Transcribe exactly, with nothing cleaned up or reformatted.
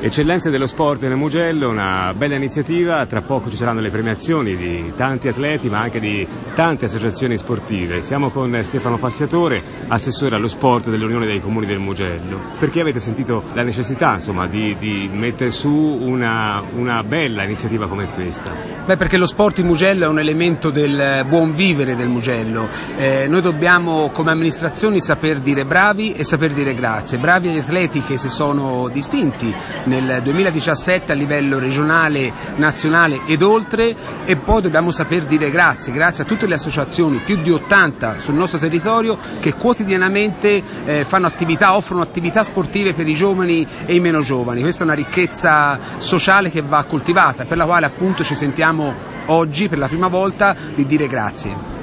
Eccellenze dello sport nel Mugello, una bella iniziativa, tra poco ci saranno le premiazioni di tanti atleti ma anche di tante associazioni sportive. Siamo con Stefano Passiatore, assessore allo sport dell'Unione dei Comuni del Mugello. Perché avete sentito la necessità insomma, di, di mettere su una, una bella iniziativa come questa? Beh, perché lo sport in Mugello è un elemento del buon vivere del Mugello. Eh, noi dobbiamo come amministrazioni saper dire bravi e saper dire grazie. Bravi agli atleti che si sono distinti nel duemiladiciassette a livello regionale, nazionale ed oltre, e poi dobbiamo saper dire grazie, grazie a tutte le associazioni, più di ottanta sul nostro territorio, che quotidianamente eh, fanno attività, offrono attività sportive per i giovani e i meno giovani. Questa è una ricchezza sociale che va coltivata, per la quale appunto ci sentiamo oggi per la prima volta di dire grazie.